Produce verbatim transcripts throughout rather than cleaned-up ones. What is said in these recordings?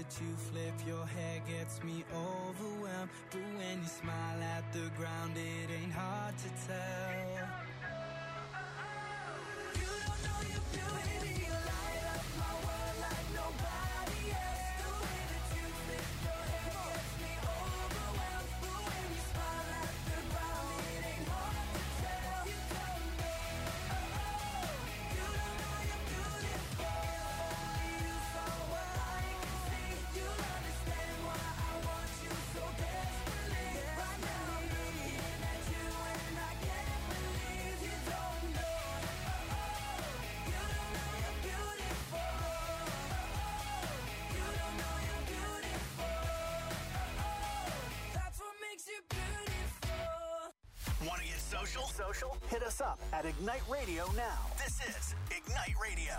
that you flip your hair gets me overwhelmed. But when you smile at the ground, it ain't hard to tell. Want to get social? Social? Hit us up at Ignite Radio now. This is Ignite Radio.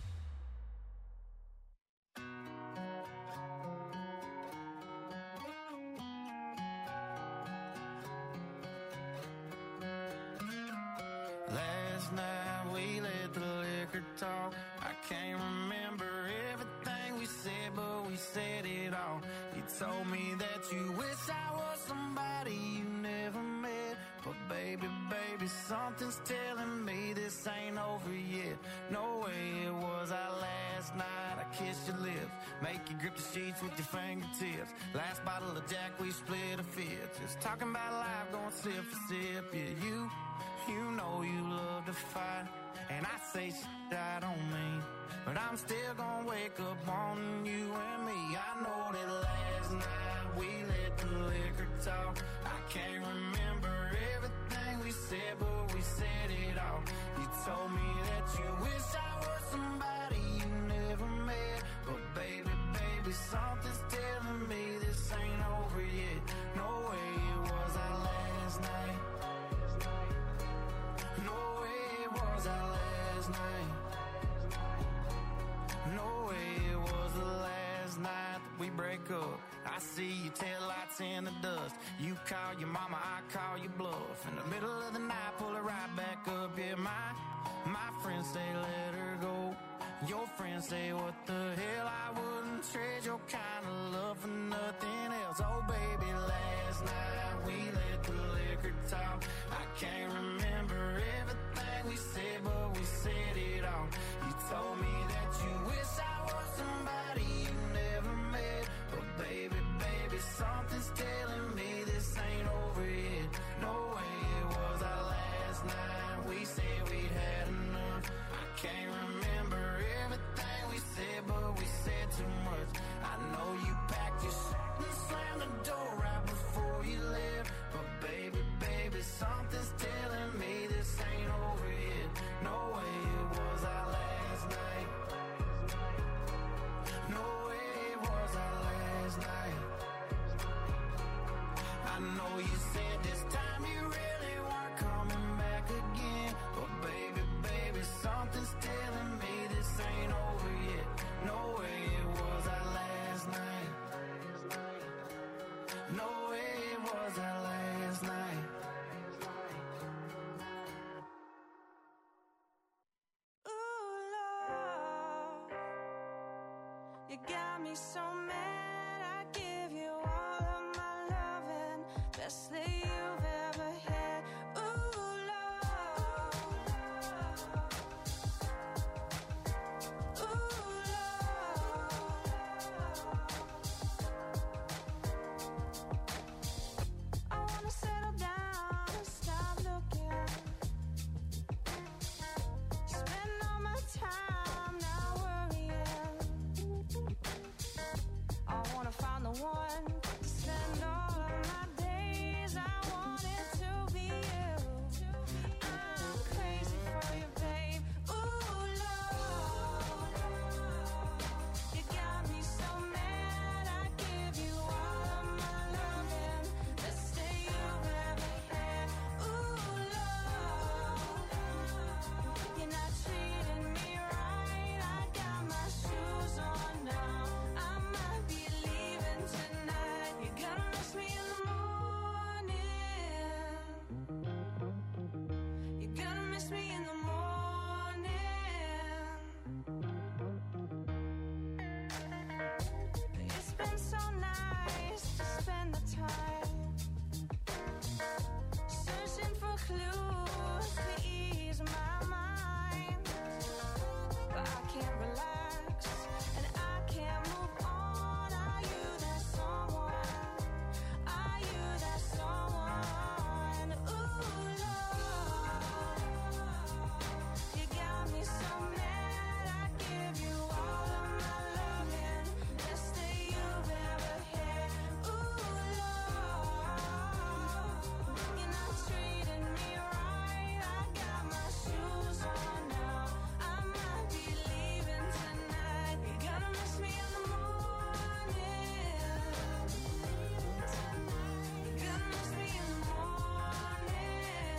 Last night we let the liquor talk. I can't remember everything we said, but we said it all. You told me that you wish I was somebody you never met. But baby, baby, something's telling me this ain't over yet. No way it was our last night. I kissed your lips, make you grip the sheets with your fingertips. Last bottle of Jack, we split a fifth. Just talking about life, going sip for sip. Yeah, you, you know you love to fight. And I say shit I don't mean, but I'm still gonna wake up wanting you and me. I know that last night we let the liquor talk. I can't remember everything we said, but we said it all. You told me that you wish I was somebody you never met. But baby, baby, something's telling me this ain't over yet. No way it was our last night. No way it was our last night. No way it was the last night that we break up. I see your taillights in the dust. You call your mama, I call your bluff. In the middle of the night, pull her right back up. Yeah, my, my friends say let her go. Your friends say what the hell, I wouldn't trade your kind of love for nothing else. Oh baby, last night we let the liquor talk. I can't remember everything we said, but we said it all. You told me that you wish I was somebody you never met. But baby, baby, something's telling me this ain't over yet. No way it was our last night. We said we'd had enough. I can't remember everything we said, but we said too much. I know you packed your shit and slammed the door right before you left. But baby, baby, something's telling me this ain't over yet. No way it was our last night. No way it was our last night. I know you said this time you really weren't coming back again. But baby, baby, something's telling me this ain't over yet. No way it was our last night. No way it was our last night. Ooh, love, you got me so mad. I give you all of my loving, best that you've ever had. Ooh, love, ooh, love. I wanna settle down and stop looking. Spend all my time not worrying. I wanna spend the time searching for clues to ease my mind, but I can't relax and I can't move on. Are you that someone? Are you that someone? Ooh, Lord, you got me so mad. I give you all of my loving, best that you've ever had. Ooh, Lord, you're not treating me right. I got my shoes on now. I might be leaving tonight. You're gonna miss me in the morning. You're gonna miss me in the morning.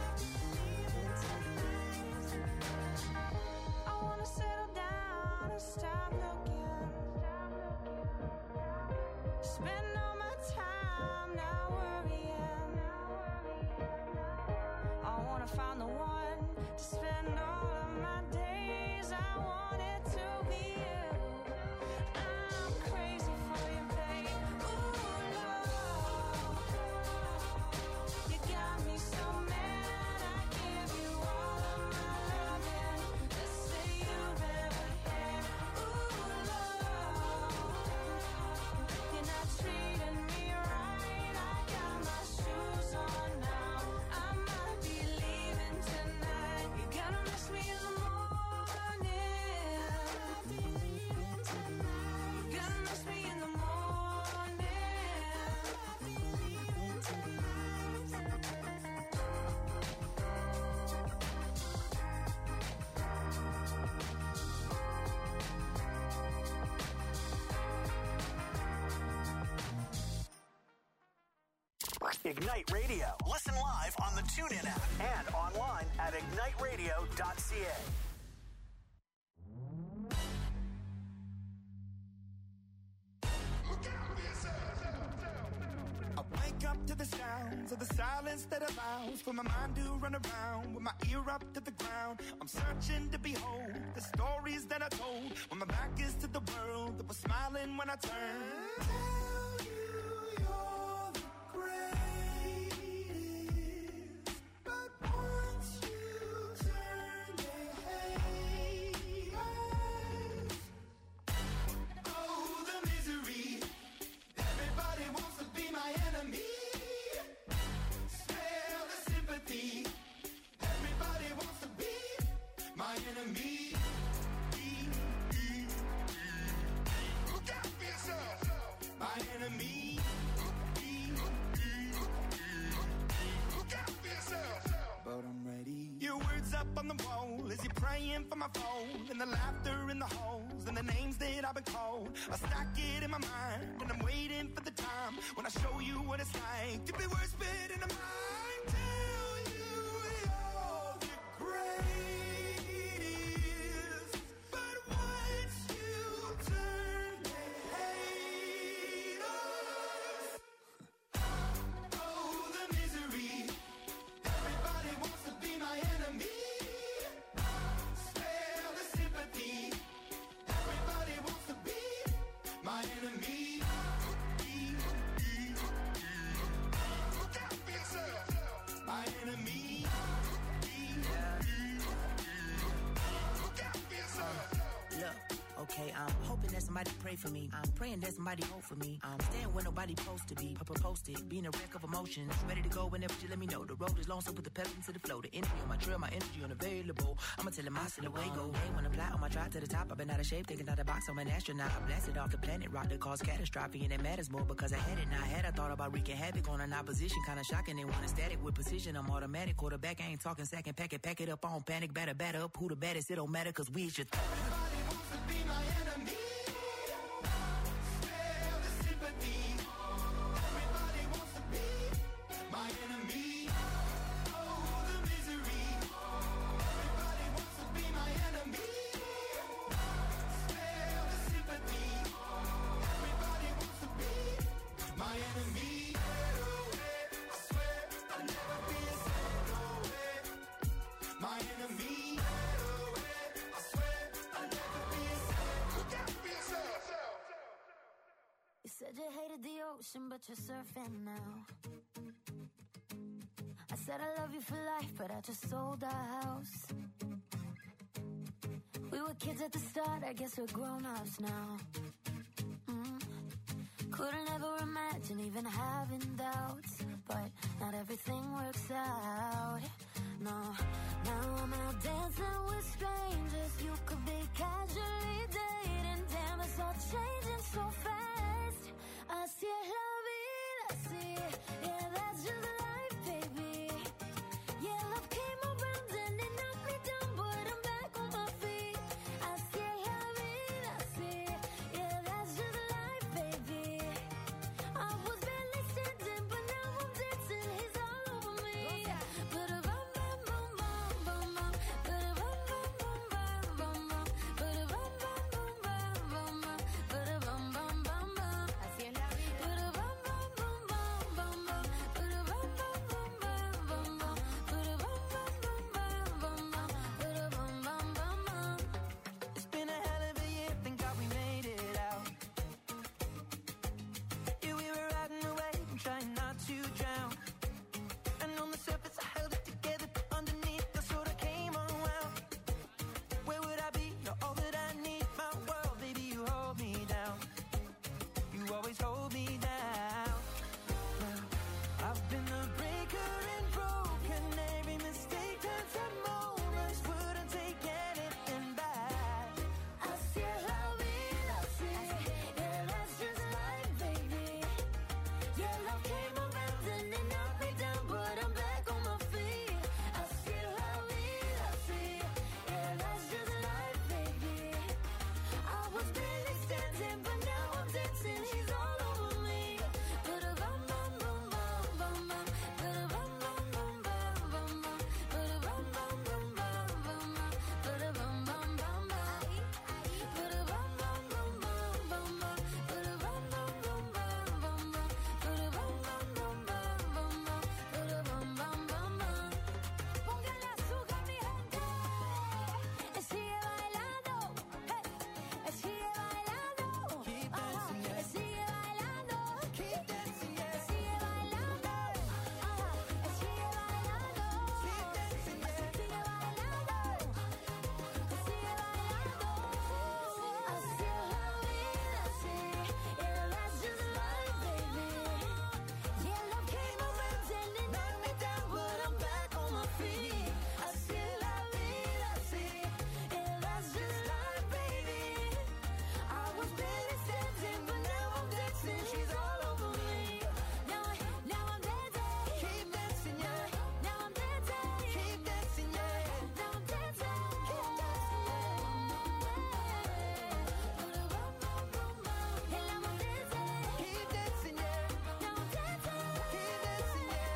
I wanna settle down and stop looking. Spend all my time not worrying. I wanna find the one to spend all of my days. I want it to be you. I'm crazy for you, babe. Ooh, Lord, you got me so mad. I give you all of my loving, best that you've ever had. Ooh, Lord, you're not treating me right. I got my shoes on now. I might be leaving tonight. You're gonna miss me in the morning. You're gonna miss me in the Ignite Radio. Listen live on the TuneIn app and online at ignite radio dot c a. I wake up to the sounds of the silence that allows for my mind to run around with my ear up to the ground. I'm searching to behold the stories that I told when my back is to the world that was smiling when I turned. Tell you you're the greatest, but once you turn, they hate us. Oh, the misery. Everybody wants to be my enemy. Smell the sympathy. Everybody wants to be my enemy. Look out for yourself. My enemy. Look out for yourself. But I'm ready. Your words up on the wall as you're praying for my phone, and the laughter in the halls, and the names that I've been called. I stack it in my mind, and I'm waiting for the time when I show you what it's like to be worse fit in a mind. Tell you you're the greatest, but once you turn, they hate us. Oh, the misery. Everybody wants to be my enemy. Spare the sympathy. Everybody wants to be my enemy. Look out for yourself. My enemy. Look out for yourself. Look, okay, I'm hoping that somebody pray for me. I'm praying that somebody hope for me. I'm staying where nobody supposed to be. Papa posted, being a wreck of emotions. Ready to go whenever you let me know. The road is long, so put the pedal into the flow. The energy on my trail, my energy unavailable. I'ma tell him I still away go. Hey, when I fly on my drive to the top, I've been out of shape, thinking out the box. I'm an astronaut. I blasted off the planet, rock that caused catastrophe, and it matters more because I had it. Now I had I thought about wreaking havoc on an opposition, kinda shocking. They want a static with precision. I'm automatic, quarterback. I ain't talking second. Pack it, pack it up on panic, batter, batter up. Who the baddest? It don't matter, cause we should. Everybody wants to be my enemy. Spare the sympathy. Everybody wants to be my enemy. Oh, the misery. Everybody wants to be my enemy. Spare the sympathy. Everybody wants to be my enemy. I swear I'll never be a my enemy. I swear I'll never ocean, but you're surfing now. I said I love you for life, but I just sold our house. We were kids at the start, I guess we're grown-ups now. Mm. Couldn't ever imagine even having doubts, but not everything works out. No, now I'm out dancing with strangers. You could be casually dating. Damn, it's all changing so fast. Así es la vida, así. Yeah, that's just life, baby. Yeah, love came around and it knocked me down, but I'm back on my feet. Así es la vida, así. Yeah, that's just life, baby. I was barely standing, but now I'm dancing. He's all over me. But a bum bum bum bum bum, but a bum bum bum bum bum, but a bum bum bum bum bum, but a bum bum bum bum. Así es la vida. But a bum bum bum bum bum, but a bum bum bum bum bum, but a bum bum bum bum bum, but a bum bum bum bum. It's been a hell of a year, thank God we made it out. Yeah, we were riding away and trying not to drown. And on the surface I held it together, but underneath I sort of came unwound. Where would I be? You're all that I need, my world, baby, you hold me down. You always hold me down. Now, I've been the breaker and broken. Every mistake turns to moments. Wouldn't take anything back. Así es la vida, así. Yeah, that's just life, baby. Yeah, love came around and it knocked me down, but I'm back on my feet. Así es la vida, así. Yeah, that's just life, baby. I was barely standing, but now I'm dancing. He's all over me. But a bum bum bum bum bum, but a bum bum bum bum bum, but a bum bum bum bum bum, but a bum bum bum bum. But a bum bum bum bum bum, but a bum bum bum bum bum, but a bum bum bum bum bum, but a bum bum bum bum. Póngale azúcar, mi gente. Sigue bailando, hey. Sigue bailando, Keep ajá. dancing, yeah. Sigue bailando, Keep dancing, yeah. sigue bailando, ajá. Sigue bailando, Keep dancing, yeah. sigue bailando, sigue bailando. Así es la vida, así. Yeah, that's just life, baby. Yeah, love came around and it knocked me down, but I'm back on my feet. Así es la vida, así. Yeah, that's just life, baby. I was barely standing, but now I'm dancing. She's all over me. Now, now I'm dancing. Keep dancing, yeah. Now I'm dancing. Keep dancing, yeah. Now I'm dancing. Keep dancing. And now I'm dancing. Keep dancing, yeah. Now I'm dancing. Keep dancing, yeah.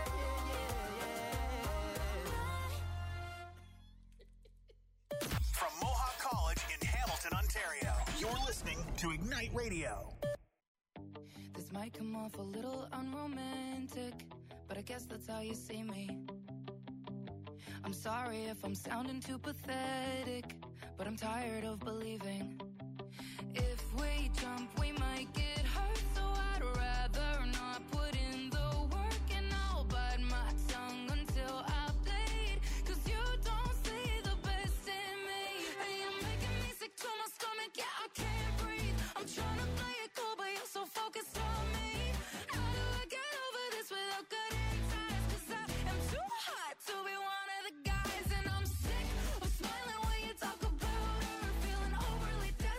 Yeah, yeah, yeah. From Mohawk College in Hamilton, Ontario, you're listening to Ignite Radio. This might come off a little unromantic, but I guess that's how you see me. I'm sorry if I'm sounding too pathetic, but I'm tired of believing. If we jump, we might get hurt, so I'd rather not put in the work, and I'll bite my tongue until I bleed. Cause you don't see the best in me. Hey, you're making me sick to my stomach, yeah, I can't breathe. I'm trying to play it cool, but you're so focused on me. How do I get over this without cutting ties? Cause I am too hot to be one of the guys, and I'm sick of smiling when you talk about her, feeling overly down.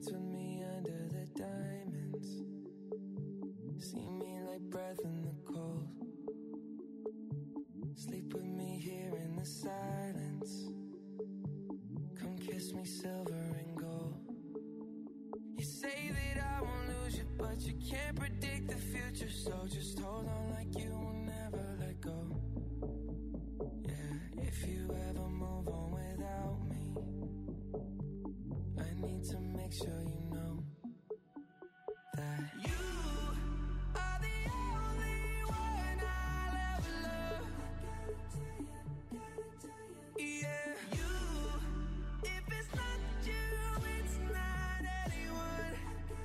dance with me under the diamonds. See me like breath in the cold. Sleep with me here in the silence. Come kiss me silver and gold. You say that I won't lose you, but you can't predict the future. So just hold on like you will never let go. Yeah, if you ever move on without me, I need to make sure you know that you are the only one I'll ever love. Yeah, you, if it's not you, it's not anyone.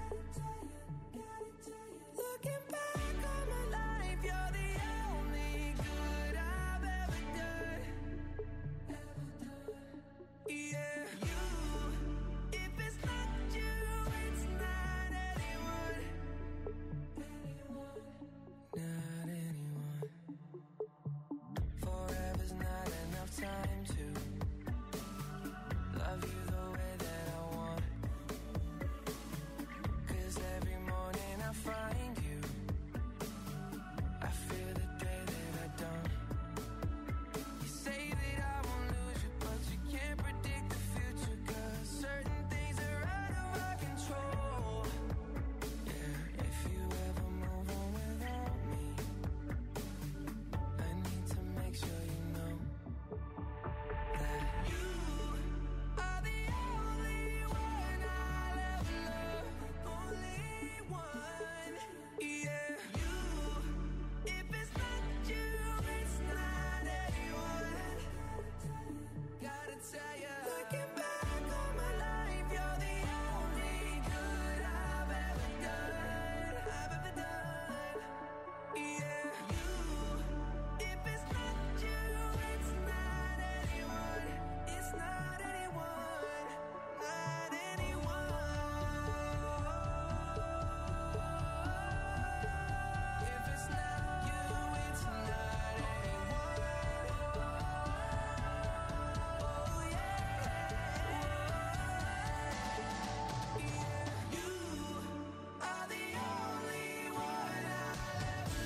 Looking back on my life, you're the only good I've ever done. Yeah, you, if it's not you, it's not anyone. Not anyone. Forever's not enough time to love you the way that I want. 'Cause every morning I find you, I feel the day that I don't. You say that I won't lose you, but you can't predict the future. 'Cause certain things are out of our control. Yeah, if you ever move on without me, I need to make sure you know that you are the only one I'll ever love. Only one. Yeah, you, if it's not you, it's not anyone. Gotta tell ya, looking back on my life, you're the only good I've ever done. I've ever done. Yeah, you, if it's not you, it's not anyone. It's not anyone. Not anyone. If it's not you, it's not anyone. Oh yeah. Yeah, you are the only one I'll ever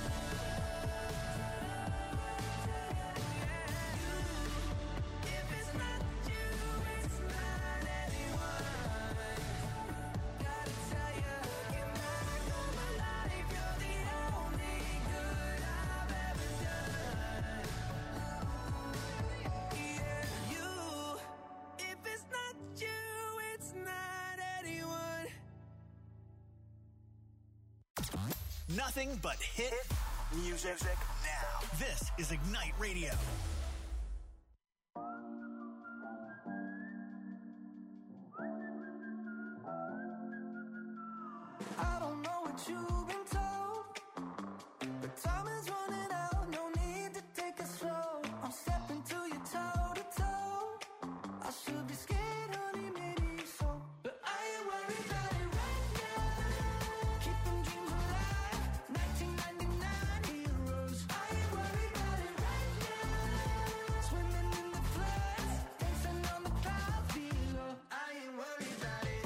love. If it's not you, it's not anyone. Gotta tell ya, looking back on my life, you're the only good I've ever done. Yeah, you, if it's not you, it's not anyone. Nothing but hit music now. This is Ignite Radio. I don't know what you've been told, but time is running out, no need to take it slow. I'm stepping to you toe to toe. I should be scared, honey, maybe so, but I ain't worried about it right now. Keeping dreams alive, nineteen ninety-nine heroes. I ain't worried about it right now. Swimming in the floods, dancing on the clouds below. I ain't worried about it.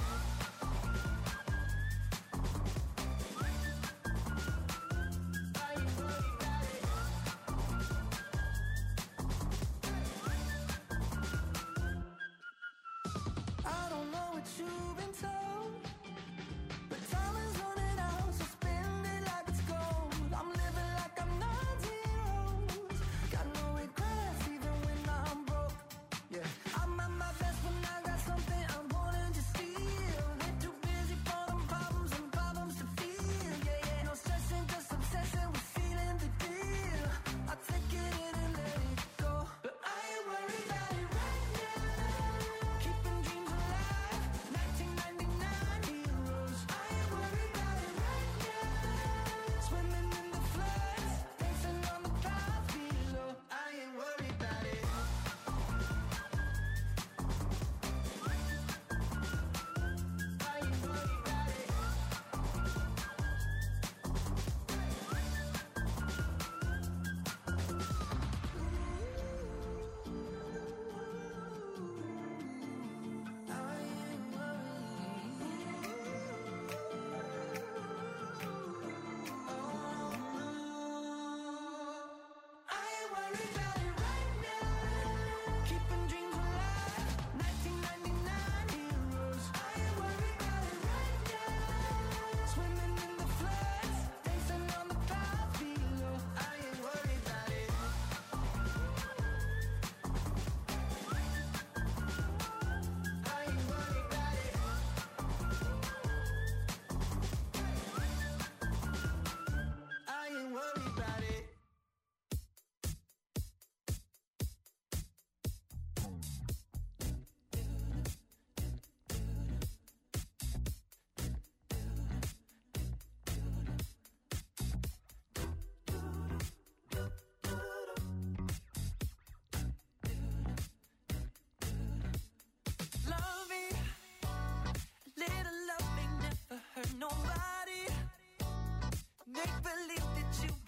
I don't know what you've been told, but time is running out, so spend it like it's gold. I'm living like I'm not zeros. Got no regrets even when I'm broke. Yeah, I'm at my best when I got something I'm wanting to steal. We're too busy for them problems and problems to feel. Yeah, yeah, no stressing, just obsessing with feeling the deal. I take it in and let it go, but I ain't worried about it right now. Keeping dreams alive, nineteen ninety-nine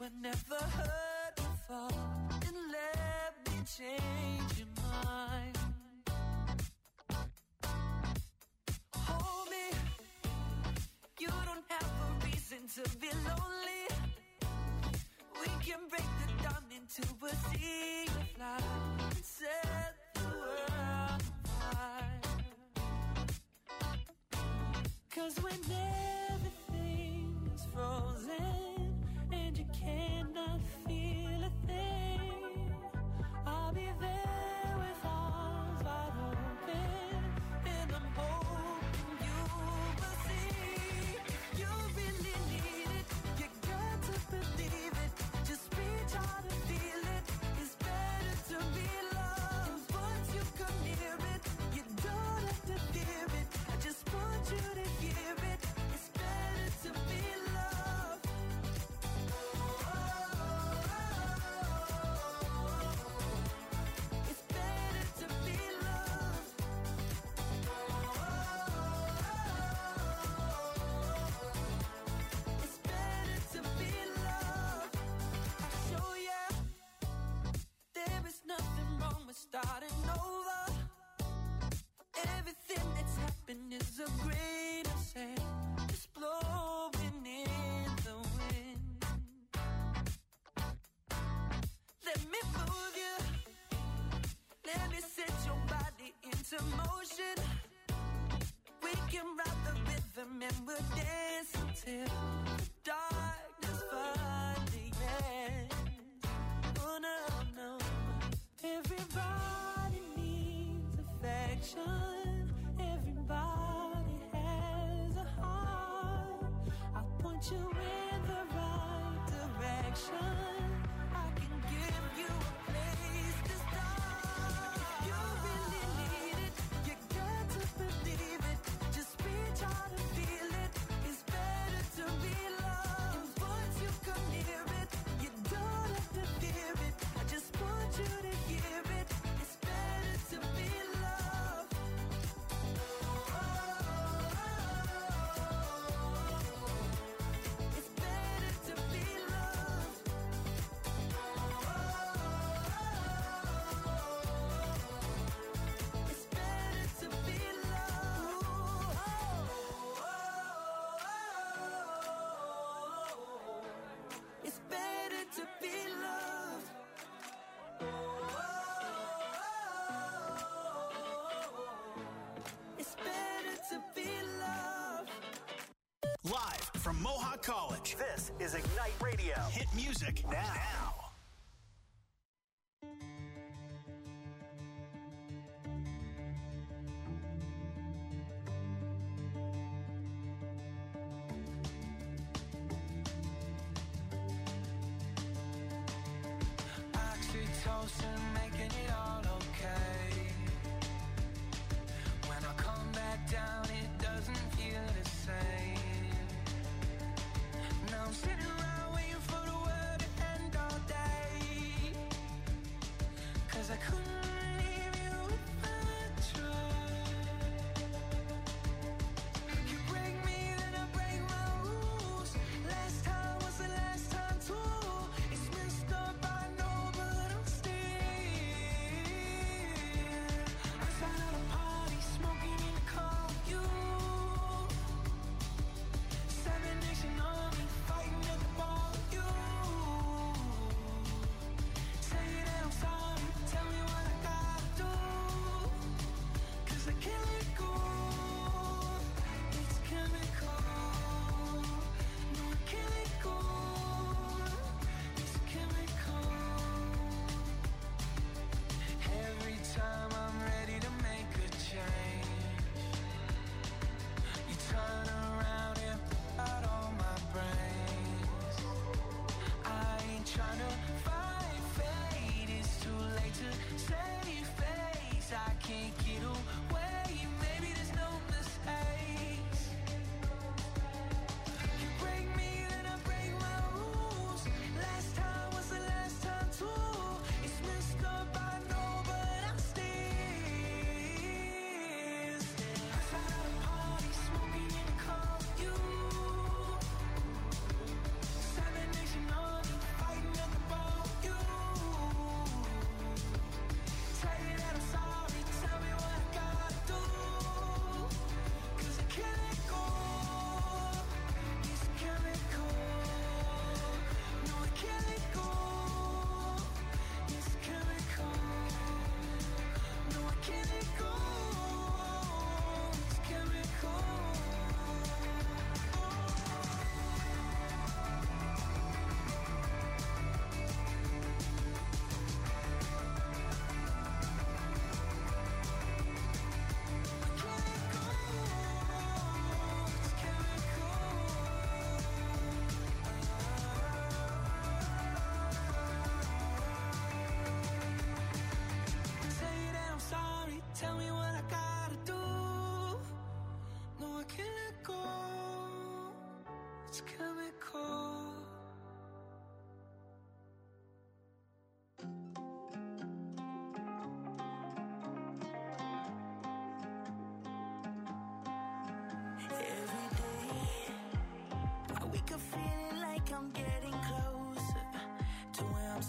were never heard before. And let me change your mind. Hold me. You don't have a reason to be lonely. We can break the dawn into a sea of light and set the world afire. 'Cause when everything is frozen and you cannot feel a thing, I'll be there with arms wide open, and I'm hoping you will see. You really need it, you got to believe it. Just reach out and feel it. It's better to be loved. Once you come near it, you don't have to fear it. I just want you to hear it. It's better to be loved. It's better to be loved. It's better to be loved. I'll show ya. There is nothing wrong with starting over. Everything that's happened is a grain of sand, just blowing in the wind. Let me move you. Let me set your body into motion. We can ride the rhythm and we'll dance until the darkness finally ends. Oh no, no. Everybody needs affection. Everybody has a heart. I'll point you in the right direction. I can give you a place to start. You really need it, you got to believe it. Just reach out and feel it. It's better to be loved. Once you come near it, you don't have to fear it. I just want you to hear it. It's better to be loved. It's better to be loved. It's better to be loved. It's better to be loved. It's better to be loved. Live from Mohawk College, this is Ignite Radio. Hit music now. Oxytocin, making it all okay. When I come back down, it doesn't feel the same. Now I'm sitting around waiting for the world to end all day.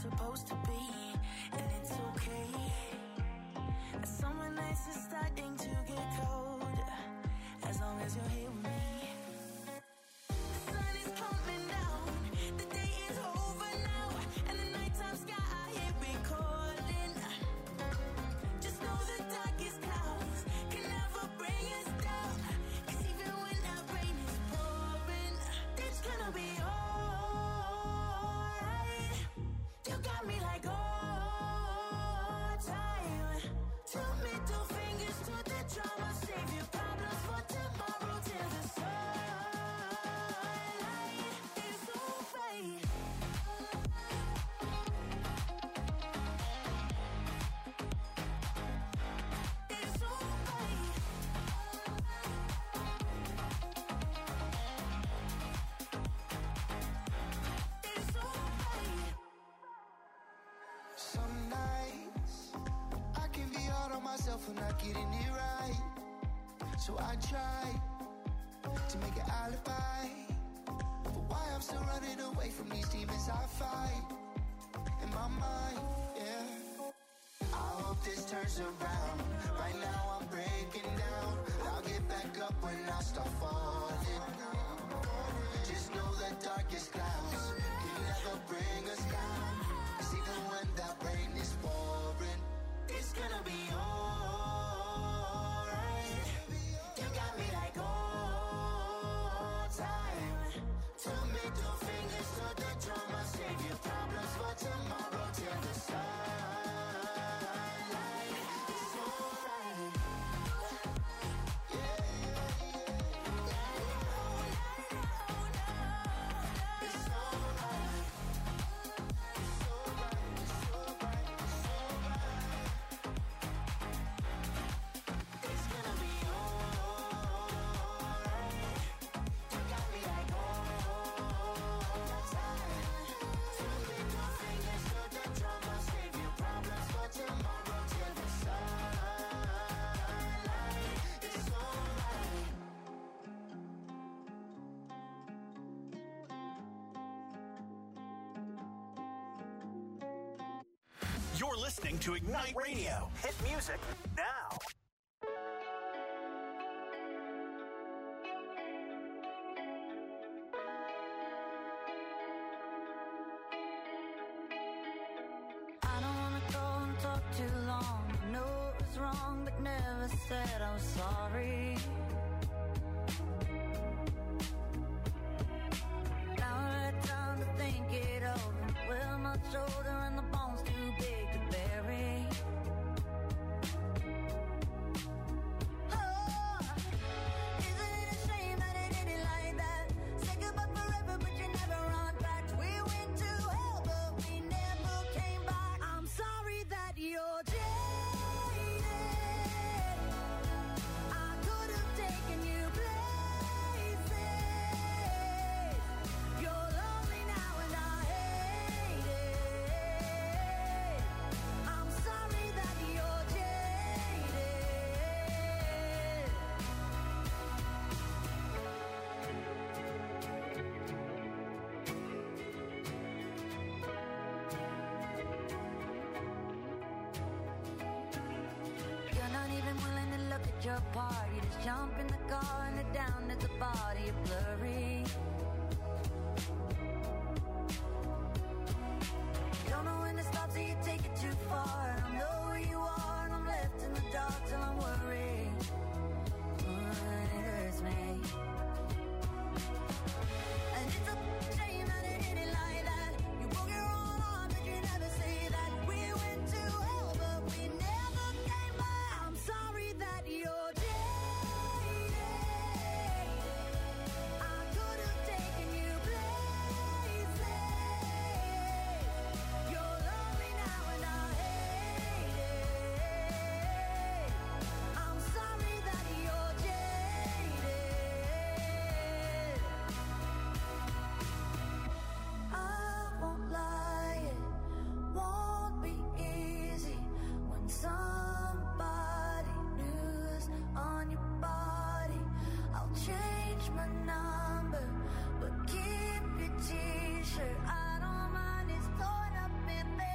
supposed to be, and it's okay. Summer nights are starting to get cold, as long as you're here with me. The sun is coming down, the day is over now, and the nighttime sky I hear it calling. Just know the darkest clouds can never bring us down, 'cause even when that rain is pouring, it's gonna be alright. You got me like all time. Two middle fingers to the drama, save your problems for tomorrow till the sunlight is alright. It's alright. It's alright. Some nights I can be hard on myself for not getting it right, so I try to make an alibi for why I'm still running away from these demons I fight in my mind. Yeah, I hope this turns around. Right now I'm breaking down. I'll get back up when I start falling. Just know the darkest clouds can never bring us down, 'cause even when that rain is pouring, it's gonna be alright. You got me like all time. Two middle fingers to the drama, save your problems for tomorrow till the sunlight. It's alright. Yeah, yeah, yeah. It's alright. It's alright. It's alright. It's alright. It's gonna be alright. You got me like all time. Two middle fingers to the drama, save your problems for tomorrow till the sunlight. It's alright. You're listening to Ignite Radio. Hit music now. I don't wanna go and talk too long. I know it was wrong, but never said I was sorry. Now I had time to think it over. Well, my shoulder and the bones too big to bury. Oh, isn't it a shame that it ended like that? Say goodbye forever, but you never run back. We went to hell, but we never came back. I'm sorry that you're jaded. I could have taken you places. You're lonely now and I hate it. I'm sorry that you're jaded. You're not even willing to look at your part. You just jump in the car and head down to the body. You're blurry. Don't know when to stop, so you take it too far. And I know where you are, and I'm left in the dark till I'm worried. Mm, it hurts me. And it's a shame that it ended like that. You broke your own arm, but you never say that. We went to hell, but we never came back. I'm sorry that you're jaded. I could have taken you places. You're lonely now and I hate it. I'm sorry that you're jaded. I won't lie, it won't be easy when somebody new's on your body. I'll change my number, but keep your t-shirt. I don't mind it's torn up in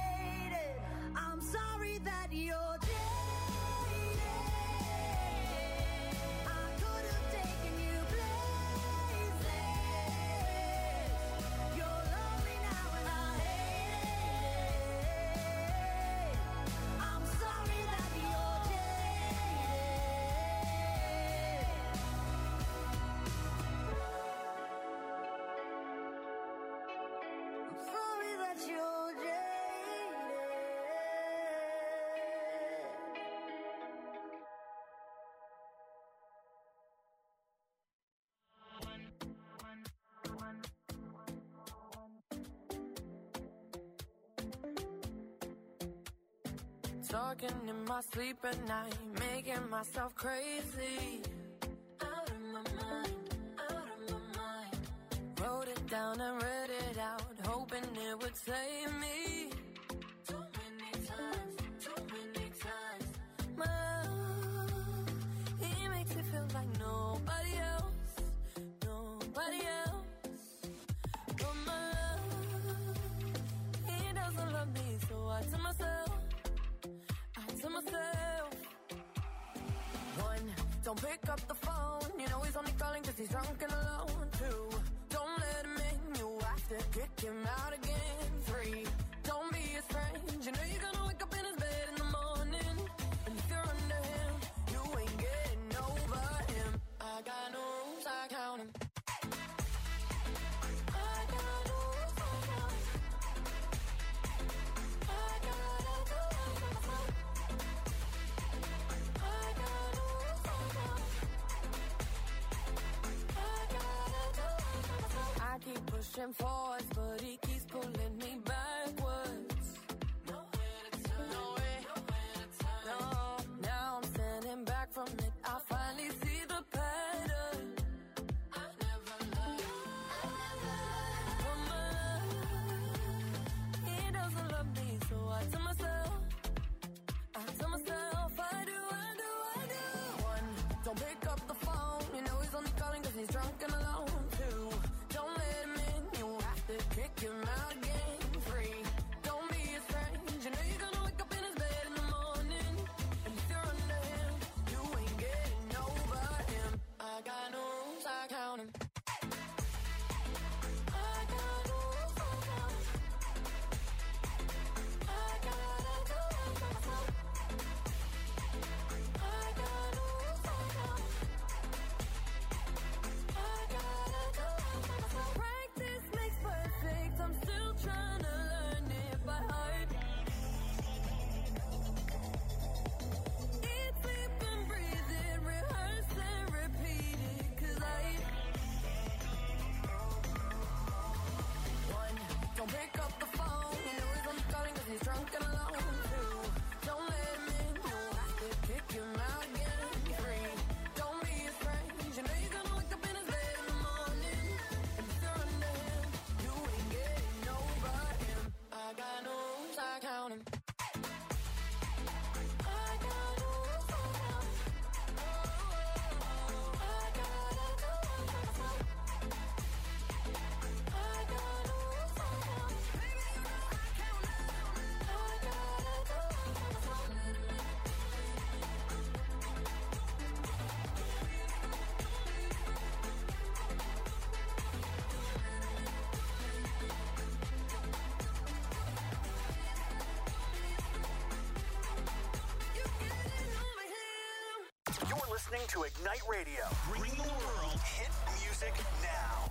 talking in my sleep at night, making myself crazy. Out of my mind, out of my mind. Wrote it down and read it out, hoping it would save me. Too many times, too many times. My love, he makes me feel like nobody else, nobody else. But my love, he doesn't love me, so I tell myself, I tell myself. One, don't pick up the phone, you know he's only calling cause he's drunk and alone. Two, don't let him in, you have to kick him out again. Three, don't be his friend, you know you're gonna wake up in his bed in the morning. And if you're under him, you ain't getting over him. I got no rules, I count him. I got no rules, I count him. I gotta do it for myself. I got no rules, I count him. I gotta do it for myself. I keep pushing forwards, but he keeps pulling me backwards. Nowhere to turn, nowhere, nowhere to turn. No, now I'm standing back from it. I finally see the pattern. I never loved, I never loved. But my love, he doesn't love me, so I tell myself, I tell myself, I do, I do, I do. One, don't pick up the phone, you know he's only calling cause he's drunk and alone. Two, don't let him in, you have to kick him out again. Three, don't be his friend, you know you're gonna wake up in his bed in the morning. And if you're under him, you ain't getting over him. I got no rules, I count him. I got no rules, I count him. I gotta do it for myself. I got no rules, I count him. I gotta do it for myself. Practice makes perfect, I'm still trying to learn it by heart. Eat, sleep and breathe it, rehearse and repeat it, cause I One, don't pick up the phone, you know he's only calling cause he's drunk and alone. Two, don't let him in, you have to kick him out again. Three, don't be his friend, you know you're gonna wake up in his bed in the morning. And if you're under him, you ain't getting over him. I got no rules, I count him. I got no rules, I count him. I gotta do it for myself. I got no rules, I count him. Baby, you know I count him. I gotta do it for myself. You getting over him. You're listening to Ignite Radio, bringing the world hit music now.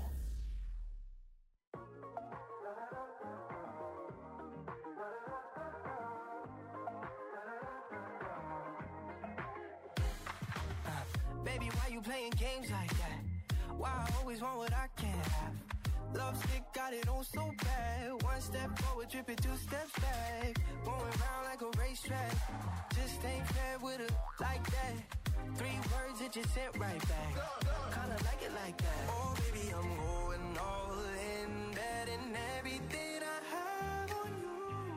Baby, why you playing games like that? Why I always want what I can't have? Love stick got it on so bad. One step forward, tripping two steps back. Going round like a racetrack. Just ain't fair with her like that. Three words it just sent right back. Kinda like it like that. Oh, baby, I'm going all in. Betting everything I have on you.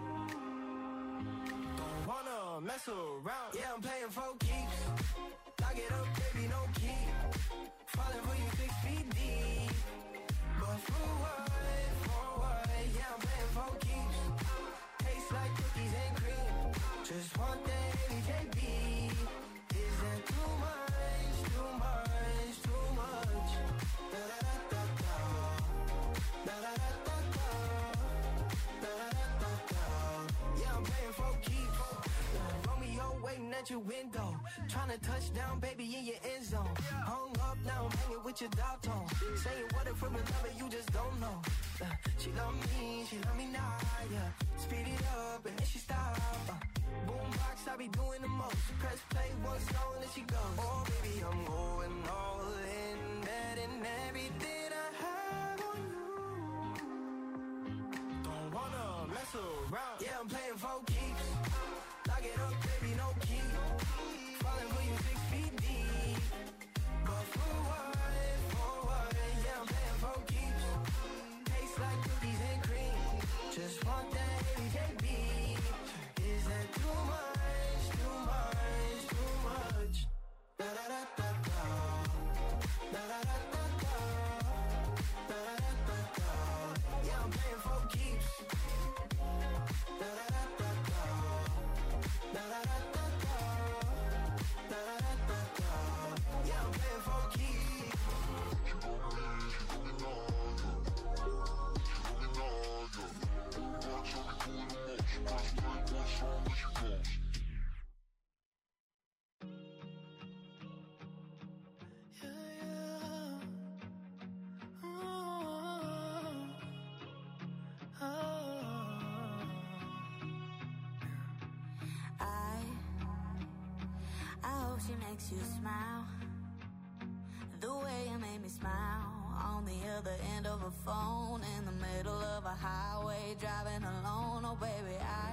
Don't wanna mess around. Yeah, I'm playing for keeps. Lock it up, baby, no key. Falling for you six feet deep. But for what, for what? Yeah, I'm playing for keeps. Tastes like cookies and cream. Just want that J B. Is that too much, too much, too much? Da da da da da. Da da da da da. Da da da da da. Yeah, I'm playing for keeps. Romeo waiting at your window. Tryna touch down, baby, in your end zone. Hung up, now I'm hanging with your dog tone. Saying what if from a lover you just don't know. Uh, she love me, she love me now, yeah. Speed it up and then she stop. Uh, boombox, I be doing the most. Press play one song and she goes. Oh, baby, I'm going all in. Betting everything I have on you. Don't wanna mess around. Yeah, I'm playing for keeps. Lock it up. makes you smile, the way you made me smile. On the other end of a phone, in the middle of a highway, driving alone. Oh baby, I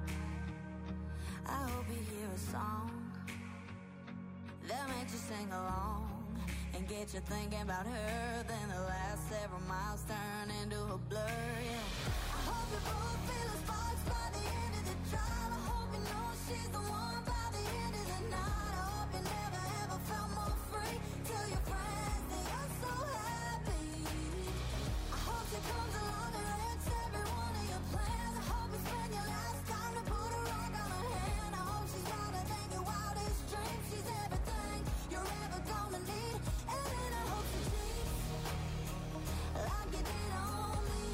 I hope you hear a song that makes you sing along and get you thinking about her. Then the last several miles turn into a blur, yeah. I hope you both feel the sparks by the end of the drive. I hope you know she's the one by the end of the night. I hope you never ever felt more free. Tell your friends that you're so happy. I hope she comes along and wrecks every one of your plans. I hope you spend your last time to put a rock on her hand. I hope she's louder than your wildest dreams. She's everything you're ever gonna need. And then I hope she cheats like you did on me.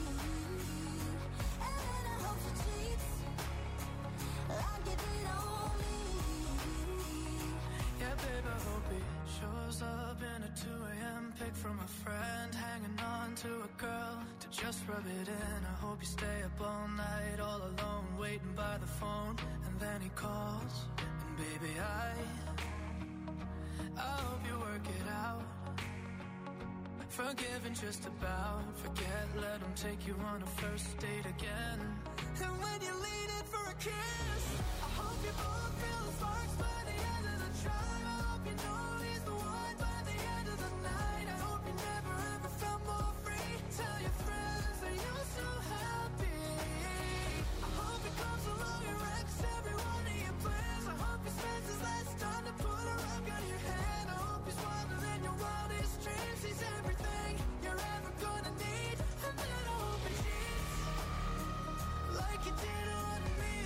And then I hope she cheats like you did on me. Yeah, babe, I hope he shows up in a two a.m. pic from a friend, hanging on to a girl to just rub it in. I hope you stay up all night, all alone, waiting by the phone, and then he calls, and baby, I I hope you work it out. Forgiving just about, forget, let him take you on a first date again. And when you lean in for a kiss, I hope you both feel the sparks by the end of the drive. I hope you know he's the one by the end of the night. I hope you never ever felt more free. Tell your friends that you're so happy. I hope he comes along and wrecks every one of your plans. I hope he spends his last time to put a rock on your hand. I hope he's wilder than your wildest dreams. He's everything you're ever gonna need. And then I hope he cheats like you did on me.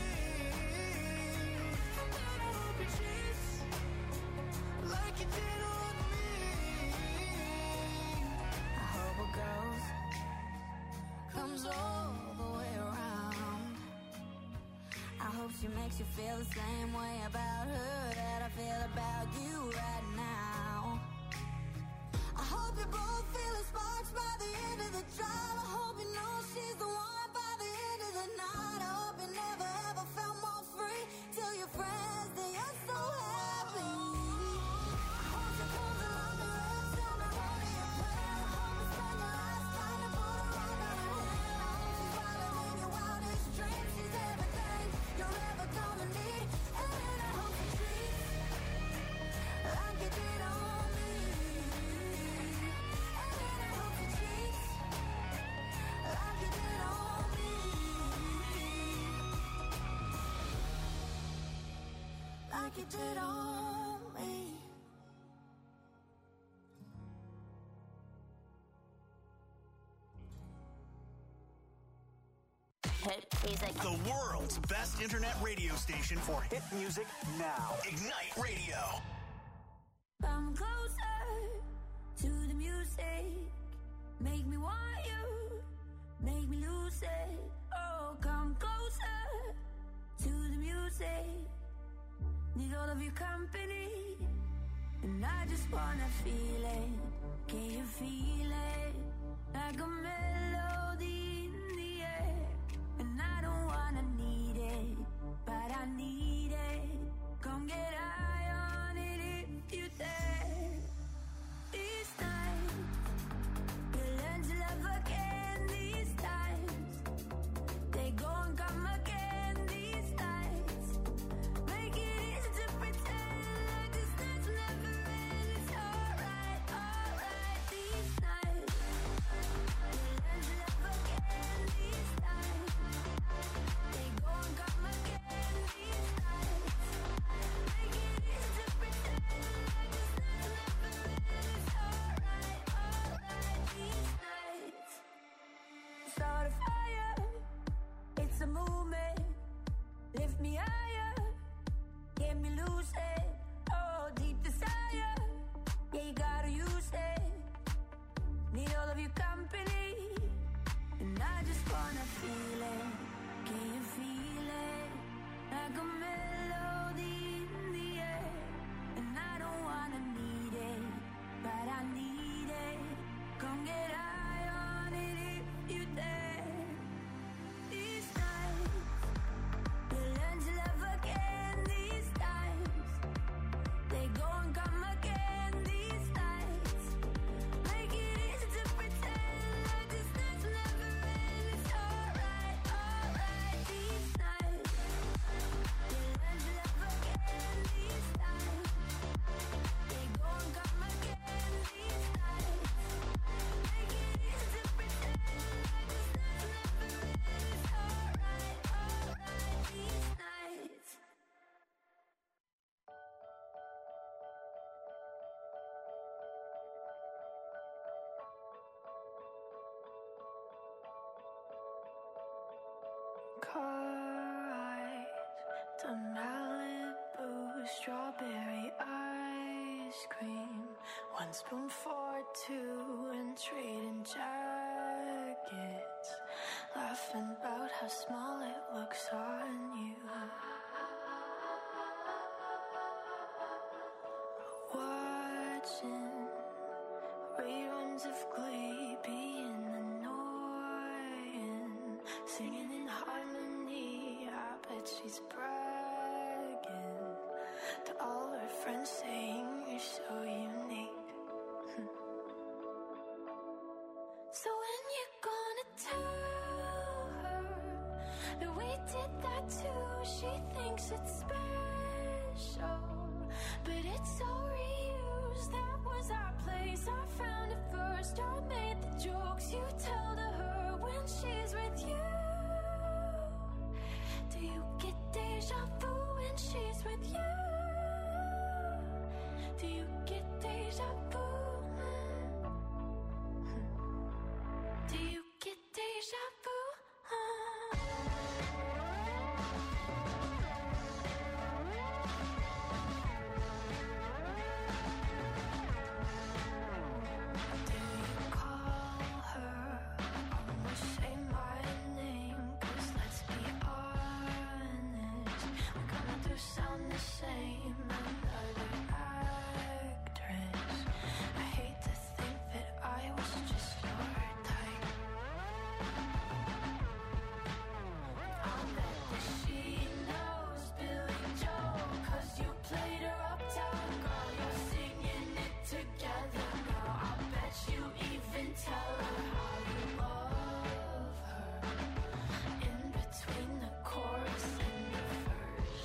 And then I hope he cheats like you did on me. I hope it goes, comes all the way around. I hope she makes you feel the same way about her that I feel about you right now. I hope you both feel the sparks by the end of the drive. I hope you know she's the one by the end of the night. I hope you never ever felt more free. Tell your friends that you're so happy. I hope she comes along and wrecks every one of your plans. I hope you spend your last time to put a rock on her hand. I hope she's wilder than your wildest dreams. She's everything you're ever gonna need. And then I hope she treats like you did on me. And then I hope she treats like you did on me. Like you did on me. Hit music. The world's best internet radio station for hit music now. Ignite Radio. Come closer to the music. Make me want you. Make me lose it. Oh, come closer to the music. Need all of your company. And I just wanna feel it. Can you feel it? Like a melody in the air. And I don't wanna need it, but I need it. Come get high on it if you dare. These nights, we'll learn to love again. These times, they go and come again. These nights, make it easy to pretend like this night's never end. It's alright, alright. These nights, we'll learn to love again. These times, they go and come again. These nights, make it easy to pretend like this night's never end. It's alright, alright. These nights, start a fire. It's a movement. Lift me higher. Get me lucid. Oh, deep desire. Yeah, you gotta use it. Need all of your company. And I just wanna feel it. Can you feel it? Like a melody in the air. And I don't wanna need it, but I need it. Come get high on it if you dare. These nights, we'll learn to love again. These times, they car ride to Malibu, strawberry ice cream, one spoon for two, and trading jackets, laughing about how small it looks on you. Watching reruns of Glee, being annoying, singing in harmony. I bet she's bragging to all her friends, saying you're so unique. So when you gonna tell her that we did that too? She thinks it's special, but it's so reused. That was our place, I found it first. I made the jokes you tell to her when she's with you. Do you get deja vu when she's with you? Do you get deja vu? Do you get deja vu? Sound the same, another actress. I hate to think that I was just your type. I'll bet that she knows Billy Joel, 'cause you played her uptown girl. You're singing it together now. I bet you even tell her how you love her in between the chorus and the verse.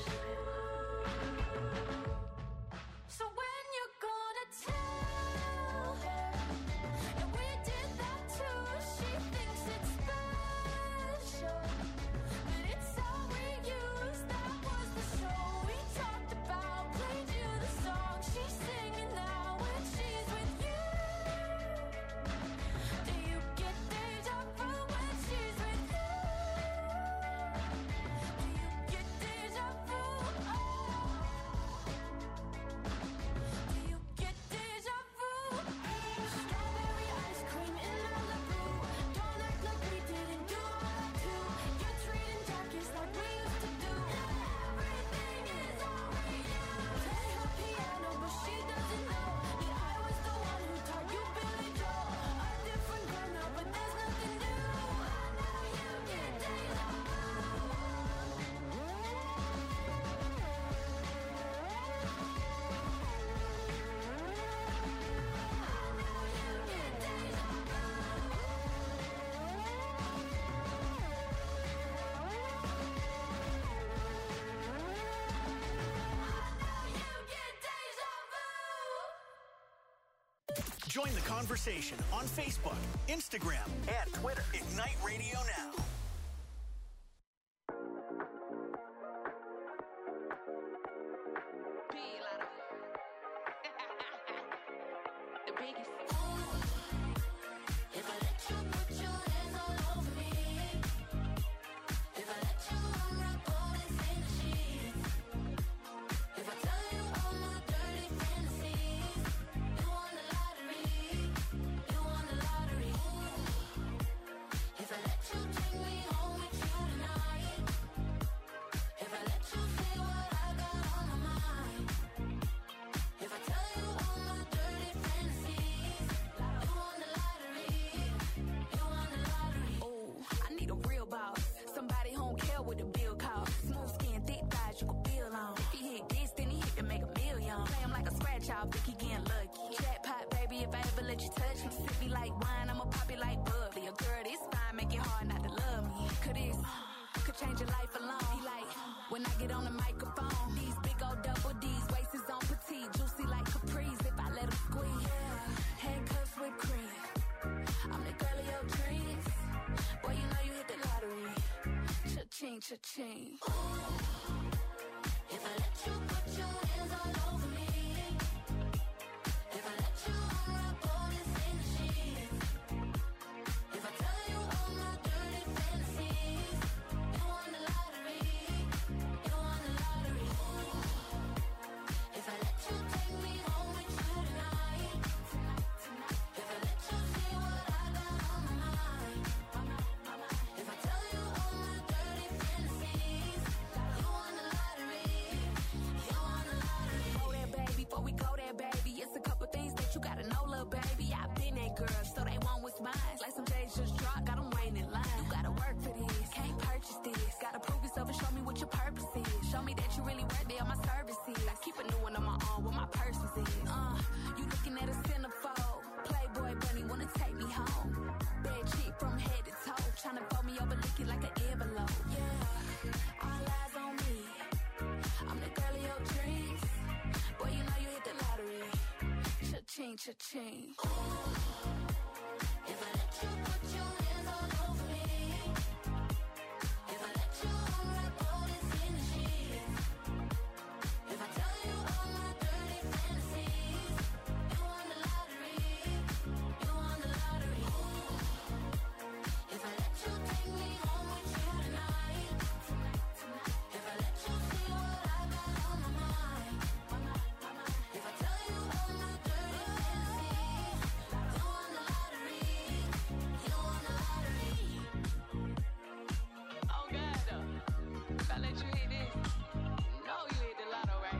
So when you're gonna tell her that we did that too? She thinks it's special, but it's all we use. That was the show we talked about, played you the song she's singing now when she's with you. Do you get deja vu when she's with you? Do you get deja vu? Oh. Do you get deja vu? Strawberry ice cream in Malibu. Don't act like we didn't do all that too. You're trading jackets like we used to do. Everything is all we do. Play her piano, but she doesn't know that I was the one who taught you Billy Joel. A different girl now, but there's nothing new. I know you get deja vu. Join the conversation on Facebook, Instagram, and Twitter. Ignite Radio Now. If I let you put your hands all over me, if I let you unwrap all this in the sheets, if I tell you all my dirty fantasies, you won the lottery, you won the lottery. If I let you take me home with you tonight, if I let you say what I got on my mind, if I tell you all my dirty fantasies, you won the lottery, you won the lottery. Oh, I need a real boss. Somebody who don't care what the bill costs. Smooth skin, thick thighs, you can feel on. If he hit this, then he hit to make a million. Play him like a scratch off, think he getting lucky. Jackpot, baby, if I ever let you touch me. Sip me like wine, I'ma pop it like bubbly. A girl this fine, make it hard not to love me. Could this, could change your life alone. He like, when I get on the microphone, these big old double D's, waist is on petite, juicy like Caprice. If I let him squeeze, handcuffs with cream. I'm the girl of your dreams. Boy, you know you hit the lottery. Cha-ching, cha-ching. If I let you put your hands all over me, if I let you unwrap all this in the sheets, if I tell you all my dirty fantasies, you won the know, little baby, I've been that girl, so they want what's mine. Like some J's just dropped, got them waiting in line. You gotta work for this, can't purchase this. Gotta prove yourself and show me what your purpose is. Show me that you really worthy of my services. I keep a new one on my arm, what my purpose is. Uh, you looking at a centerfold. Playboy bunny wanna take me home. Bad chick from head to toe, tryna fold me over, lick it like an envelope. Yeah, all eyes on me. I'm the girl of your dreams. Boy, you know you hit the lottery. Cha-ching, cha-ching. If I let you put your hands all over me, if I let you unwrap all this in the sheets, if I tell you all my dirty fantasies, you won the lottery, you won the lottery. If I let you take me home with you tonight, if I let you see what I got on my mind, if I tell you all my dirty fantasies, you won the lottery, you won the lottery. Oh God, though. If I let you hit this, you know you hit the lotto, right?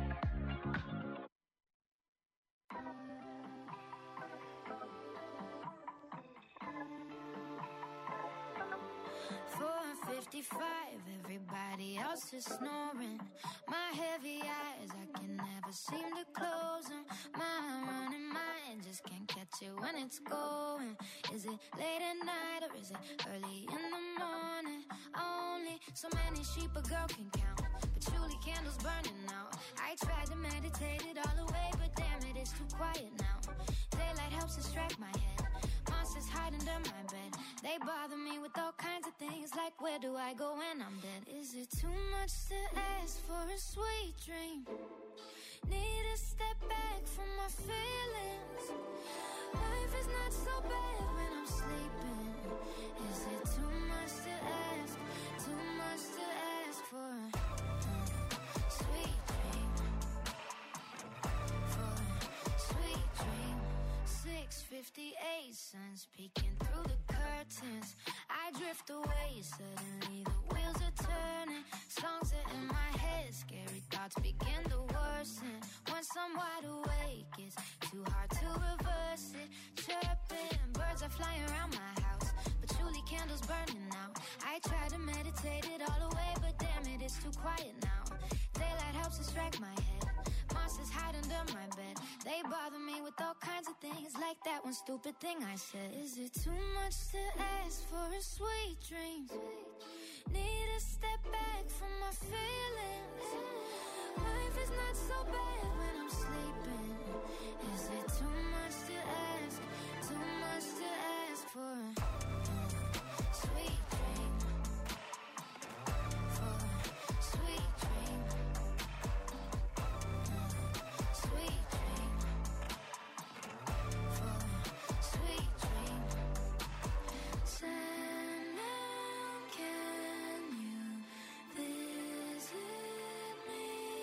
four fifty-five, everybody else is snoring. My heavy eyes, I can never seem to close them. My running mind just can't catch it when it's going. Is it late at night or is it early in the morning? Only so many sheep a girl can count. Patchouli candles burning out. I tried to meditate it all away, but damn it, it's too quiet now. Daylight helps distract my head. Monsters hide under my bed. They bother me with all kinds of things, like where do I go when I'm dead? Is it too much to ask for a sweet dream? Need to step back from my feelings. Life is not so bad when I'm sleeping. Is it too much to ask? Too much to ask for a uh, sweet dream? For a sweet dream. six fifty-eight, sun's peeking through the curtains. I drift away, suddenly the wheels are turning. Songs are in my head, scary thoughts begin to worsen. Once I'm wide awake, it's too hard to reverse it. Chirping, birds are flying around my house. Patchouli candles burning out. I try to meditate it all away, but damn it, it's too quiet now. Daylight helps distract my head. Monsters hide under my bed. They bother me with all kinds of things, like that one stupid thing I said. Is it too much to ask for a sweet dream? Need to step back from my feelings. Life is not so bad when I'm sleeping. Is it too much to ask? Too much to ask for a uh, sweet dream? For a sweet dream. Sweet dream. For a sweet dream. Sandman, can you visit me?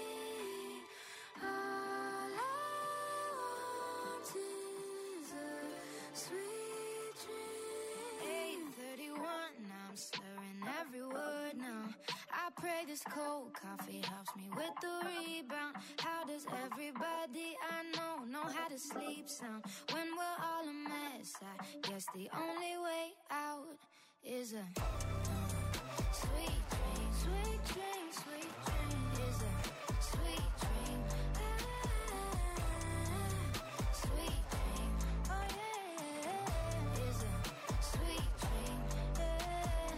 All I want is a sweet dream. eight thirty-one, I'm slurring every word now. I pray this cold coffee helps me with the rebound. How does everybody I know know how to sleep sound? When we're all a mess, I guess the only way out is a uh, sweet dream. Sweet dream, sweet dream is a sweet dream. Ah, sweet dream. Oh yeah, is a sweet dream. Yeah.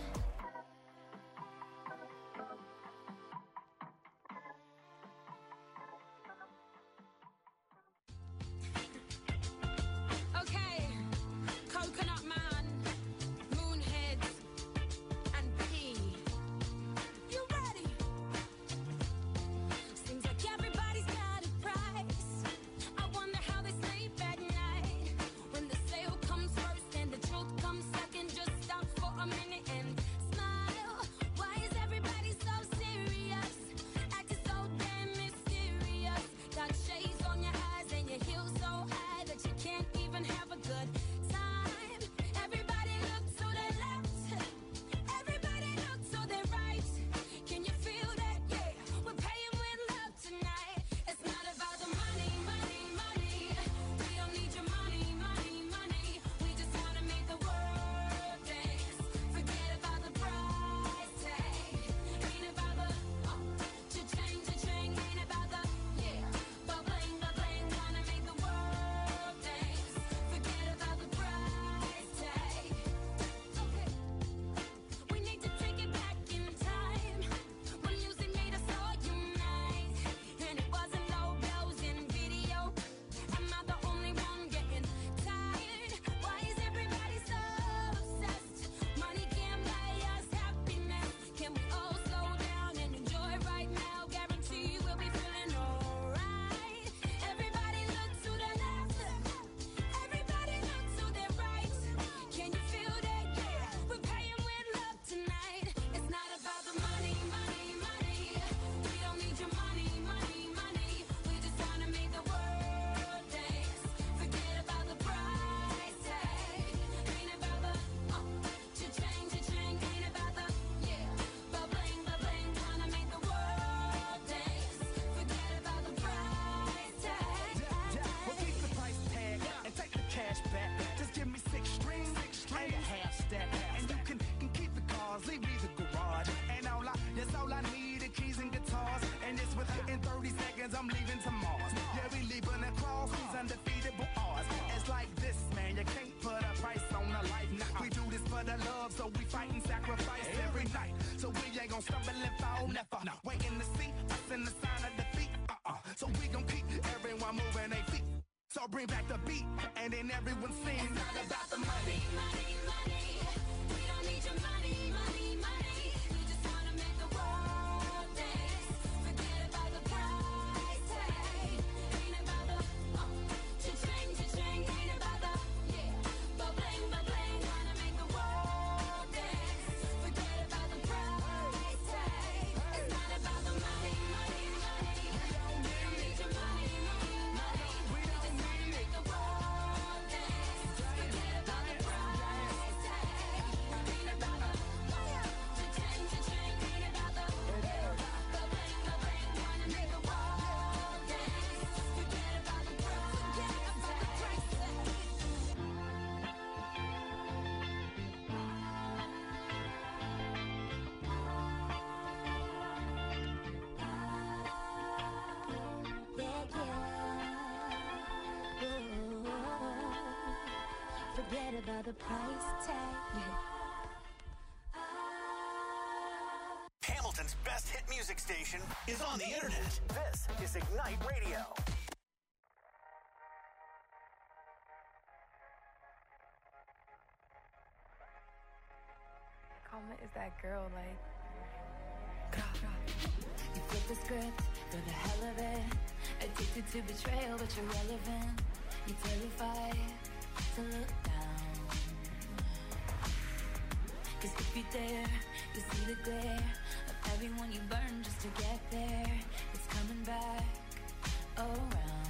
Okay, Coconut Man, Moonhead, and P. You ready? Seems like I'm leaving to Mars. Yeah, we leaving across these undefeatable odds. It's like this, man, you can't put a price on a life. Nah, we do this for the love, so we fight and sacrifice every night. So we ain't gon' stumble and fall, never. Waiting to see us in the sign of defeat. Uh-uh. So we gon' keep everyone moving their feet. So bring back the beat, and then everyone sings. It's not about the money, money, money. We don't need your money, money, money. We just wanna make the world dance. Forget about the price tag. Ain't about the uh, cha-ching, cha-ching. Ain't about the yeah, but bling, but bling. Wanna make the world dance. Forget about the price tag. It's not about the money, money, money. We don't need your money, money, money. We just wanna make the world dance. Forget about the price tag. Ain't about the cha-ching, cha-ching. Ain't about the yeah, but bling, but bling. Wanna make the world dance. Forget about the price tag. Forget about the price tag. Hamilton's best hit music station is on the internet. This is Ignite Radio. Karma is that girl, like. You flip the script for the hell of it. Addicted to betrayal, but you're relevant. You're terrified to look down. Cause if you dare, you see the glare of everyone you burn just to get there. It's coming back around.